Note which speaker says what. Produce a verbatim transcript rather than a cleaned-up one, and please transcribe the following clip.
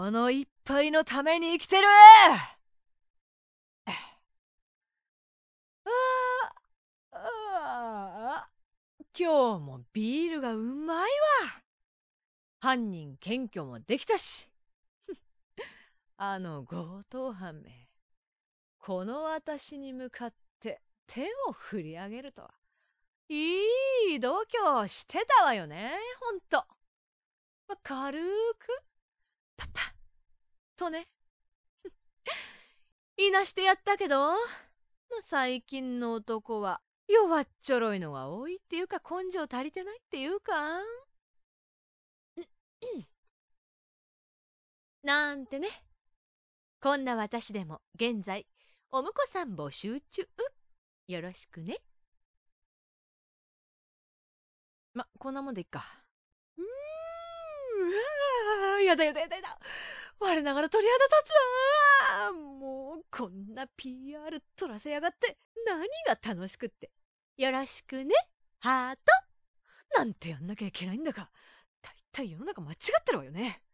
Speaker 1: この一杯のために生きてる。ああ、ああ、今日もビールがうまいわ。犯人検挙もできたし。あの強盗犯め、この私に向かって手を振り上げるとは、いい度胸してたわよね、ほんと。ま、軽く、パッパッとね。いなしてやったけど、ま、最近の男は弱っちょろいのが多いっていうか、根性足りてないっていうか。なんてね。こんな私でも現在お婿さん募集中。よろしくね。ま、こんなもんでいっか。うーん、うわー、やだやだやだやだ。我ながら鳥肌立つわ。もうこんな ピーアール 取らせやがって何が楽しくって。よろしくね、ハート。なんてやんなきゃいけないんだか。大体世の中間違ってるわよね。